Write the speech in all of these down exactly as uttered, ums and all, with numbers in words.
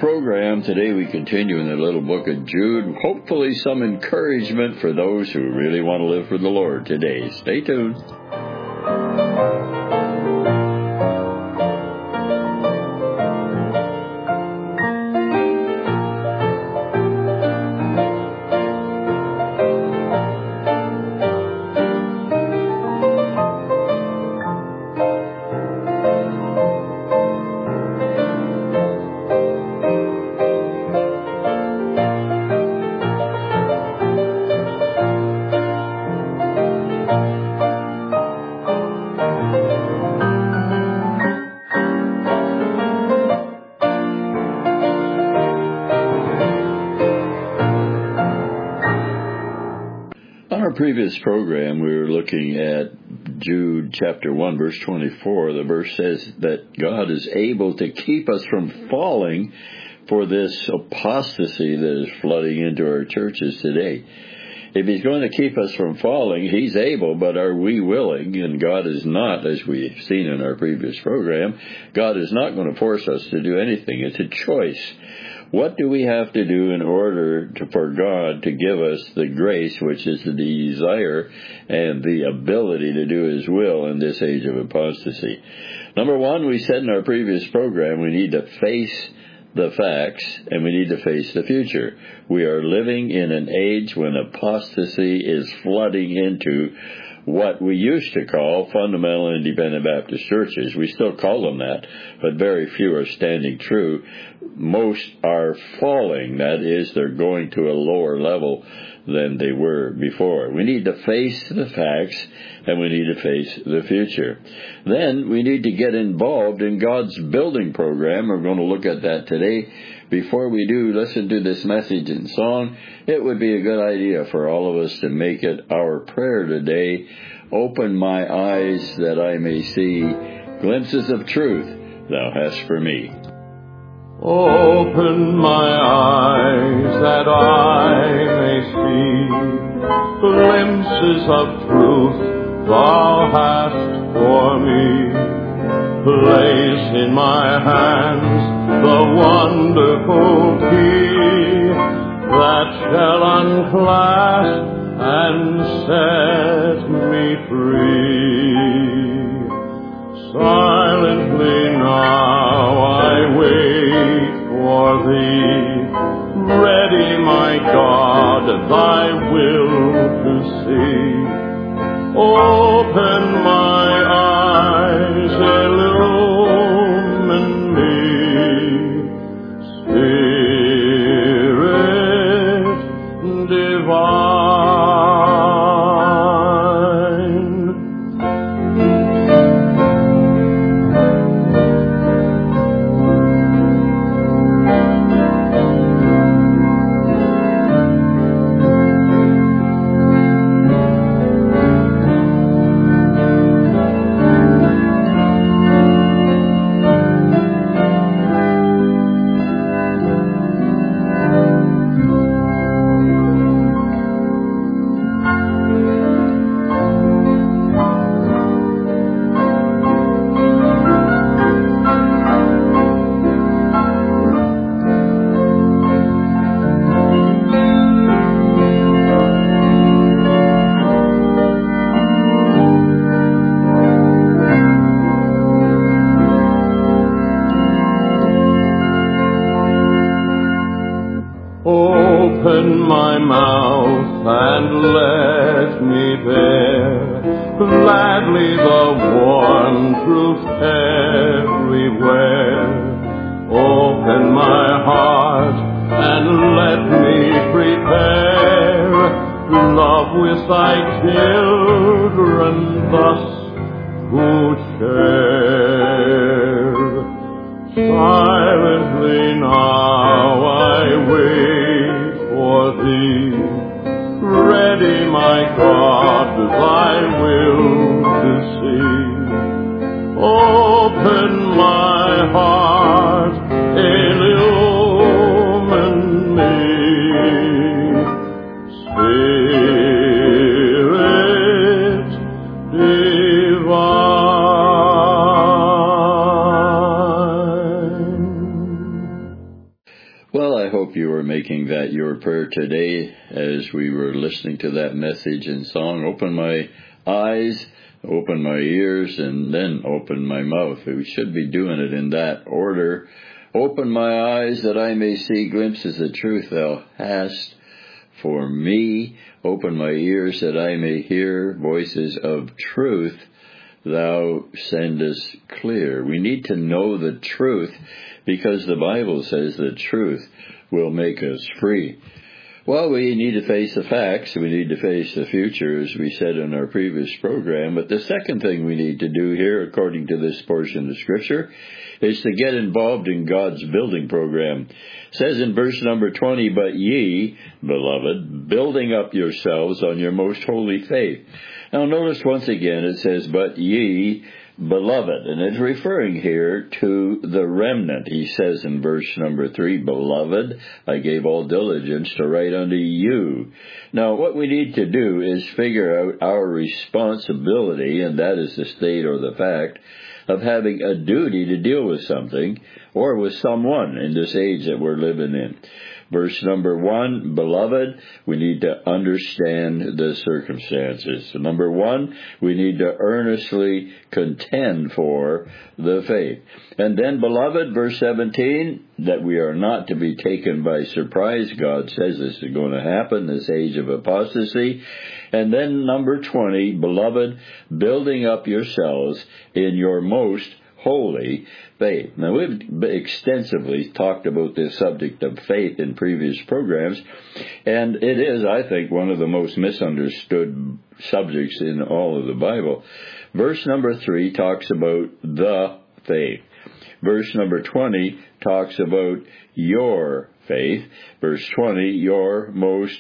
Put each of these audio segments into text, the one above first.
program. Today we continue in the little book of Jude. Hopefully some encouragement for those who really want to live for the Lord today. Stay tuned. Previous program, we were looking at Jude chapter one, verse twenty-four. The verse says that God is able to keep us from falling for this apostasy that is flooding into our churches today. If He's going to keep us from falling, He's able, but are we willing? And God is not, as we've seen in our previous program, God is not going to force us to do anything. It's a choice. What do we have to do in order to, for God to give us the grace, which is the desire and the ability to do His will in this age of apostasy? Number one, we said in our previous program, we need to face the facts and we need to face the future. We are living in an age when apostasy is flooding into what we used to call fundamental independent Baptist churches. We still call them that, but very few are standing true. Most are falling. That is, they're going to a lower level than they were before. We need to face the facts, and we need to face the future. Then we need to get involved in God's building program. We're going to look at that today. Before we do, listen to this message in song. It would be a good idea for all of us to make it our prayer today. Open my eyes that I may see glimpses of truth Thou hast for me. Open my eyes that I may see glimpses of truth Thou hast for me. Place in my hands the wonderful key that shall unclasp and set me free. Silently now I wait for Thee, ready, my God, Thy will to see. Open my eyes, illumine me, Spirit divine. Open my mouth and let me bear gladly the warm truth everywhere. Open my heart and let me prepare to love with Thy children thus who share. Silently now I wait for Thee, ready, my God, Thy will to see. Open my heart, illumine me, Spirit divine. making that your prayer today as we were listening to that message and song. Open my eyes, open my ears, and then open my mouth. We should be doing it in that order. Open my eyes that I may see glimpses of truth thou hast for me. Open my ears that I may hear voices of truth thou sendest clear. We need to know the truth because the Bible says the truth will make us free. Well, we need to face the facts. We need to face the future, as we said in our previous program. But the second thing we need to do here, according to this portion of Scripture, is to get involved in God's building program. It says in verse number twenty, but ye, beloved, building up yourselves on your most holy faith. Now notice once again it says, but ye, beloved, and it's referring here to the remnant. He says in verse number three, beloved, I gave all diligence to write unto you. Now what we need to do is figure out our responsibility, and that is the state or the fact of having a duty to deal with something or with someone in this age that we're living in. Verse number one, beloved, we need to understand the circumstances. Number one, we need to earnestly contend for the faith. And then, beloved, verse seventeen, that we are not to be taken by surprise. God says this is going to happen, this age of apostasy. And then number twenty, beloved, building up yourselves in your most holy faith. Now, we've extensively talked about this subject of faith in previous programs, and it is, I think, one of the most misunderstood subjects in all of the Bible. Verse number three talks about the faith. Verse number twenty talks about your faith. Verse twenty, your most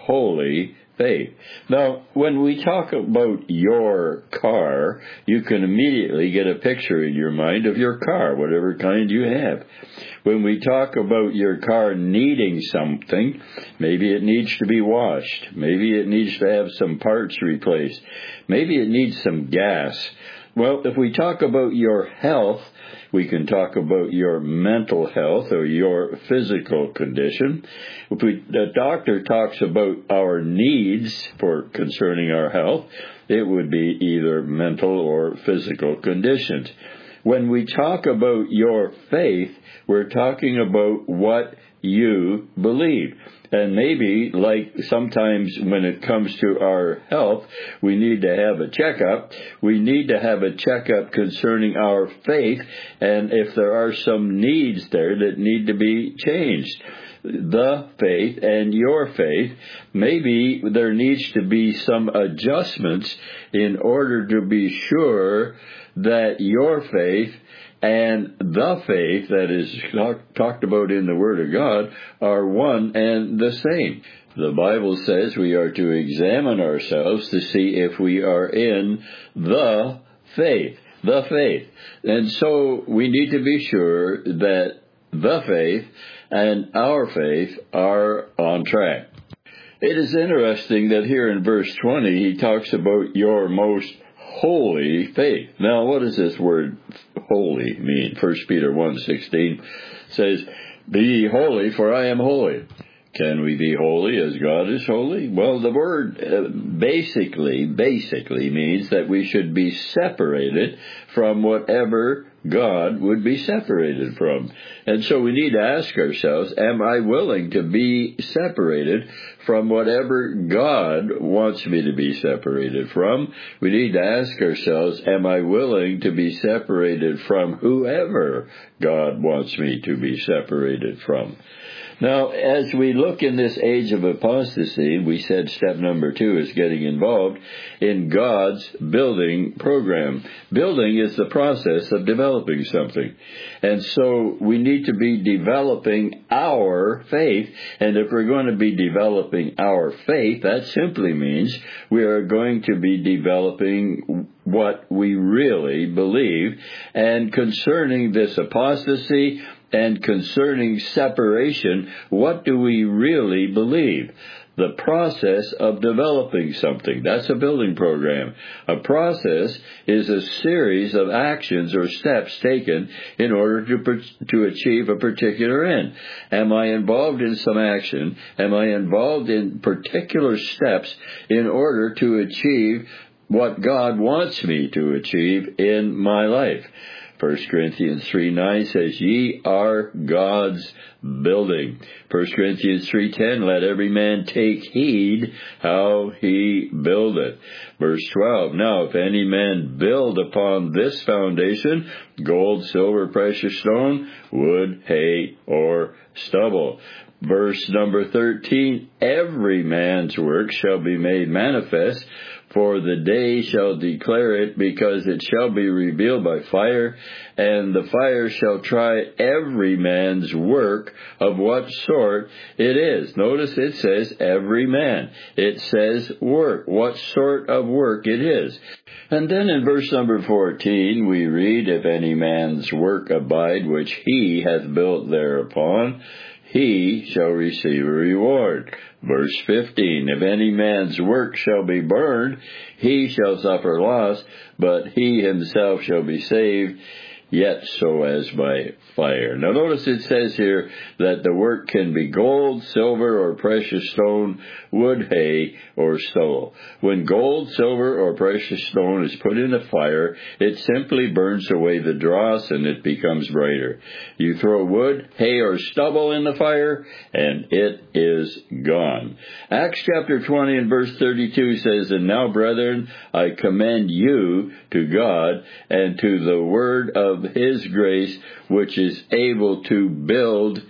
holy faith. Now, when we talk about your car, you can immediately get a picture in your mind of your car, whatever kind you have. When we talk about your car needing something, maybe it needs to be washed. Maybe it needs to have some parts replaced. Maybe it needs some gas. Well, if we talk about your health, we can talk about your mental health or your physical condition. If we, the doctor talks about our needs for concerning our health, it would be either mental or physical conditions. When we talk about your faith, we're talking about what you believe. And maybe, like sometimes when it comes to our health, we need to have a checkup. We need to have a checkup concerning our faith, and if there are some needs there that need to be changed. The faith and your faith, maybe there needs to be some adjustments in order to be sure that your faith and the faith that is talk, talked about in the Word of God are one and the same. The Bible says we are to examine ourselves to see if we are in the faith. The faith. And so we need to be sure that the faith and our faith are on track. It is interesting that here in verse twenty he talks about your most holy faith. Now, what does this word holy mean? First Peter one sixteen says, be ye holy, for I am holy. Can we be holy as God is holy? Well, the word uh, basically, basically means that we should be separated from whatever God would be separated from. And so we need to ask ourselves, am I willing to be separated from whatever God wants me to be separated from? We need to ask ourselves, am I willing to be separated from whoever God wants me to be separated from? Now, as we look in this age of apostasy, we said step number two is getting involved in God's building program. Building is the process of developing something. And so we need to be developing our faith. And if we're going to be developing our faith, that simply means we are going to be developing what we really believe. And concerning this apostasy, and concerning separation, what do we really believe? the process of developing something. That's a building program. A process is a series of actions or steps taken in order to to achieve a particular end. Am I involved in some action? Am I involved in particular steps in order to achieve what God wants me to achieve in my life? First Corinthians three nine says, ye are God's building. First Corinthians three ten, let every man take heed how he buildeth. Verse twelve, now if any man build upon this foundation, gold, silver, precious stone, wood, hay, or stubble. Verse number thirteen, every man's work shall be made manifest, for the day shall declare it, because it shall be revealed by fire, and the fire shall try every man's work of what sort it is. Notice it says every man. It says work, what sort of work it is. And then in verse number fourteen we read, if any man's work abide which he hath built thereupon, he shall receive a reward. Verse fifteen, if any man's work shall be burned, he shall suffer loss, but he himself shall be saved, yet so as by fire. Now notice it says here that the work can be gold, silver, or precious stone, wood, hay, or stubble. When gold, silver, or precious stone is put in a fire, it simply burns away the dross and it becomes brighter. You throw wood, hay, or stubble in the fire, and it is gone. Acts chapter twenty and verse thirty-two says, and now, brethren, I commend you to God and to the word of his grace, which is able to build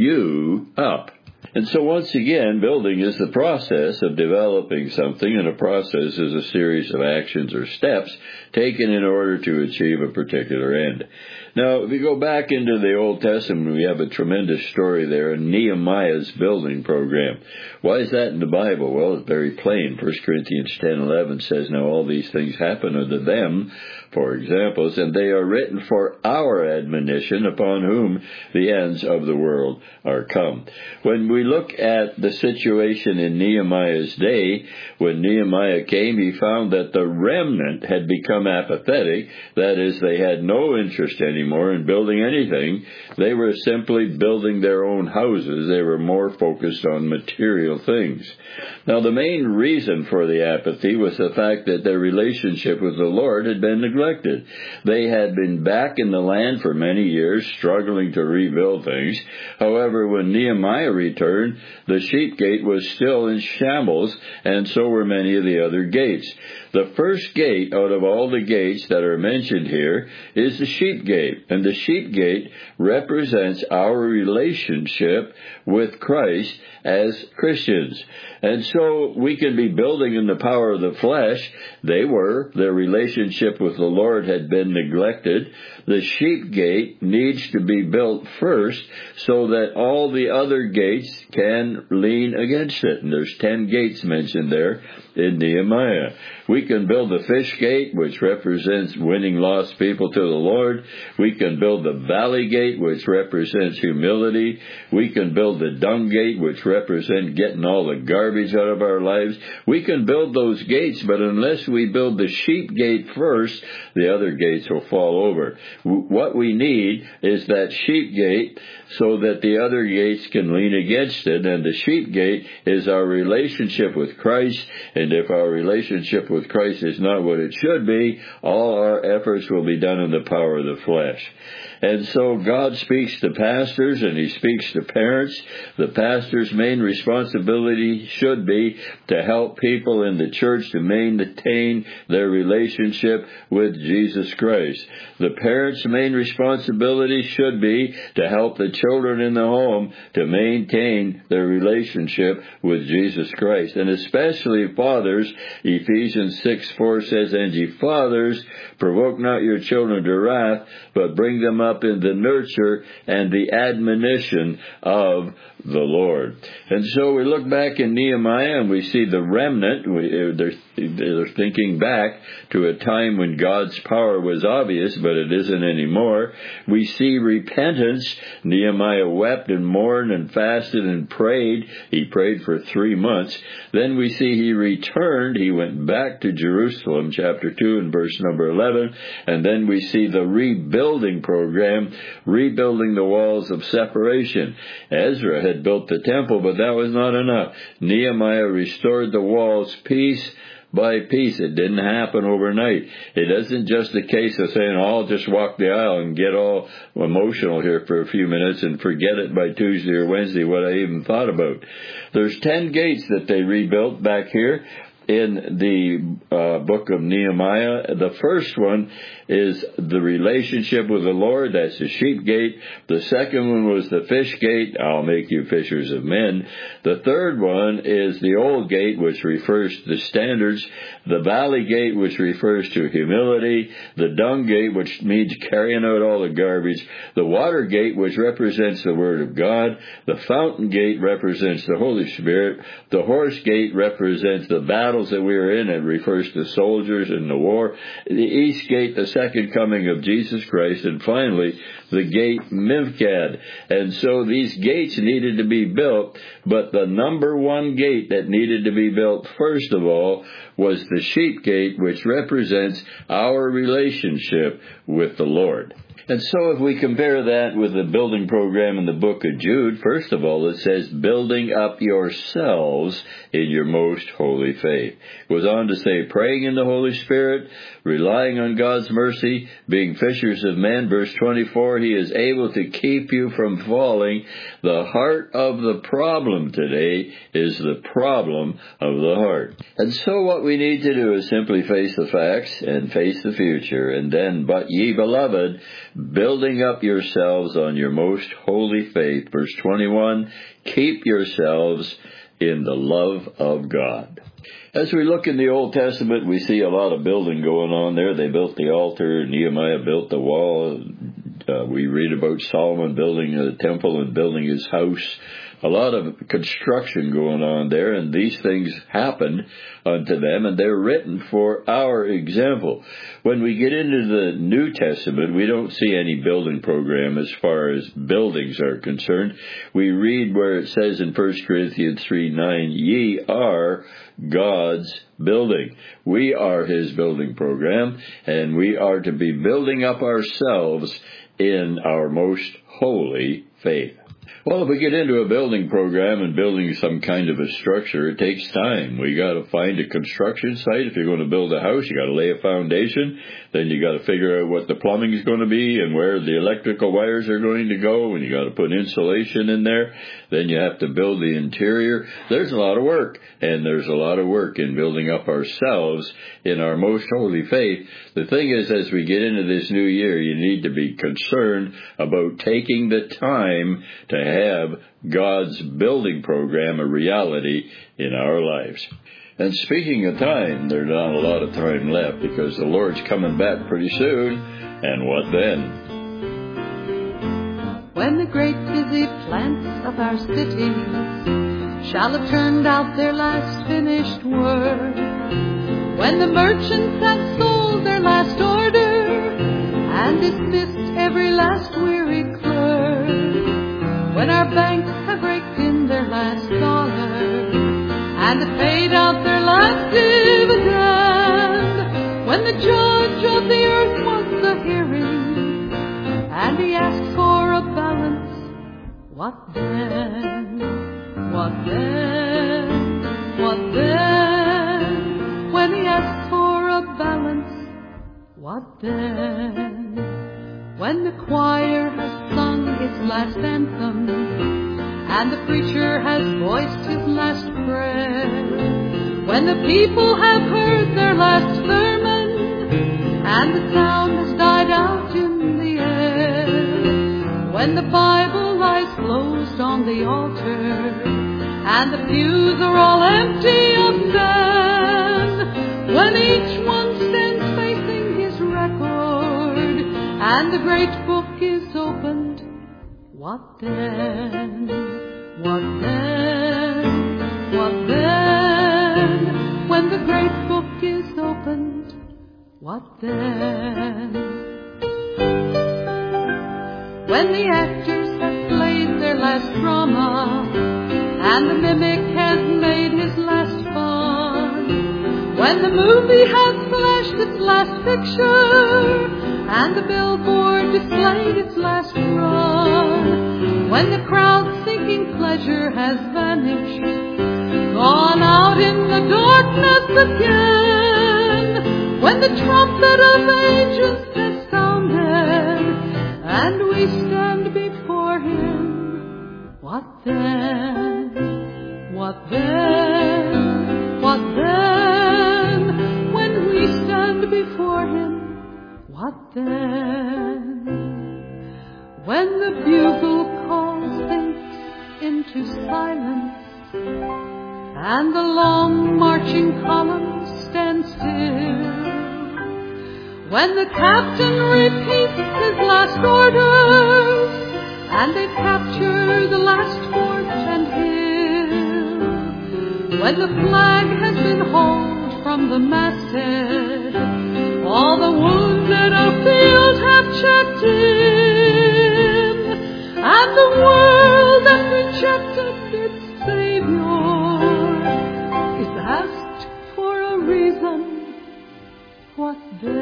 you up. And so once again, building is the process of developing something, and a process is a series of actions or steps taken in order to achieve a particular end. Now, if we go back into the Old Testament, we have a tremendous story there in Nehemiah's building program. Why is that in the Bible? Well, it's very plain. First Corinthians ten eleven says, now all these things happen unto them, for examples, and they are written for our admonition, upon whom the ends of the world are come. When we look at the situation in Nehemiah's day, when Nehemiah came, he found that the remnant had become apathetic. That is, they had no interest anymore in building anything. They were simply building their own houses. They were more focused on material things. Now, the main reason for the apathy was the fact that their relationship with the Lord had been neglected. They had been back in the land for many years, struggling to rebuild things. However, when Nehemiah returned, the sheep gate was still in shambles, and so were many of the other gates. The first gate out of all the gates that are mentioned here is the sheep gate, and the sheep gate represents our relationship with Christ as Christians. And so we can be building in the power of the flesh. They were. Their relationship with the Lord had been neglected. The sheep gate needs to be built first so that all the other gates can lean against it. And there's ten gates mentioned there in Nehemiah. We can build the fish gate, which represents winning lost people to the Lord. We can build the valley gate, which represents humility. We can build the dung gate, which represents getting all the garbage out of our lives. We can build those gates, but unless we build the sheep gate first, the other gates will fall over. What we need is that sheep gate so that the other gates can lean against it, and the sheep gate is our relationship with Christ. And if our relationship with Christ is not what it should be, all our efforts will be done in the power of the flesh. And so God speaks to pastors and he speaks to parents. The pastor's main responsibility should be to help people in the church to maintain their relationship with Jesus Christ. The parents' main responsibility should be to help the children in the home to maintain their relationship with Jesus Christ. And especially fathers, Ephesians six four says, and ye fathers, provoke not your children to wrath, but bring them up up in the nurture and the admonition of the Lord. And so we look back in Nehemiah and we see the remnant. We, they're, they're thinking back to a time when God's power was obvious, but it isn't anymore. We see repentance. Nehemiah wept and mourned and fasted and prayed. He prayed for three months. Then we see he returned. He went back to Jerusalem, chapter two and verse number eleven. And then we see the rebuilding program, rebuilding the walls of separation. Ezra had built the temple, but that was not enough. Nehemiah restored the walls piece by piece. It didn't happen overnight. It isn't just a case of saying, oh, I'll just walk the aisle and get all emotional here for a few minutes and forget it by Tuesday or Wednesday what I even thought about. There's ten gates that they rebuilt back here in the uh, book of Nehemiah. The first one is the relationship with the Lord. That's the sheep gate. The second one was the fish gate. I'll make you fishers of men. The third one is the old gate, which refers to the standards. The valley gate, which refers to humility. The dung gate, which means carrying out all the garbage. The water gate, which represents the Word of God. The fountain gate represents the Holy Spirit. The horse gate represents the battles that we are in. It refers to soldiers in the war. The east gate, the second coming of Jesus Christ. And finally, the gate Mivkad. And so these gates needed to be built, but the number one gate that needed to be built first of all was the sheep gate, which represents our relationship with the Lord. And so if we compare that with the building program in the book of Jude, first of all, it says, building up yourselves in your most holy faith. It goes on to say, praying in the Holy Spirit, relying on God's mercy, being fishers of men. Verse twenty-four, He is able to keep you from falling. The heart of the problem today is the problem of the heart. And so what we need to do is simply face the facts and face the future. And then, but ye beloved, building up yourselves on your most holy faith. Verse twenty-one, keep yourselves in the love of God. As we look in the Old Testament, we see a lot of building going on there. They built the altar. Nehemiah built the wall. Uh, we read about Solomon building a temple and building his house. A lot of construction going on there, and these things happened unto them, and they're written for our example. When we get into the New Testament, we don't see any building program as far as buildings are concerned. We read where it says in First Corinthians three nine, ye are God's building. We are His building program, and we are to be building up ourselves in our most holy faith. Well, if we get into a building program and building some kind of a structure, it takes time. We got to find a construction site. If you're going to build a house, you got to lay a foundation. Then you got to figure out what the plumbing is going to be and where the electrical wires are going to go, and you got to put insulation in there. Then you have to build the interior. There's a lot of work, and there's a lot of work in building up ourselves in our most holy faith. The thing is, as we get into this new year, you need to be concerned about taking the time to have God's building program a reality in our lives. And speaking of time, there's not a lot of time left because the Lord's coming back pretty soon. And what then? When the great busy plants of our cities shall have turned out their last finished work, when the merchants have sold their last order and dismissed every last weary clerk, when our banks have raked in their last dollar and have paid out their last dividend, when the judge of the earth wants a hearing and he asks for a balance, what then? What then? What then? When he asks for a balance, what then? When the choir has sung its last anthem and the preacher has voiced his last prayer, when the people have heard their last sermon and the sound has died out in the air, when the Bible lies closed on the altar and the pews are all empty of men, when each one stands facing his record and the great book is What then? What then? What then? When the great book is opened, what then? When the actors have played their last drama, and the mimic has made his last fun, when the movie has flashed its last picture, and the billboard displayed its last run, when the crowd-seeking pleasure has vanished, gone out in the darkness again, when the trumpet of ages has sounded, and we stand before him, what then? What then? What then? When we stand before him, what then? When the bugle call sinks into silence, and the long marching column stands still, when the captain repeats his last orders, and they capture the last fort and hill, when the flag has been hauled from the masthead, all the wounded afield have checked in, and the world that rejected its Savior is asked for a reason. What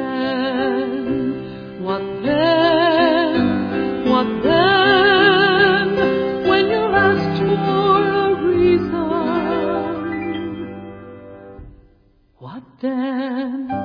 then? What then? What then? When you're asked for a reason, what then?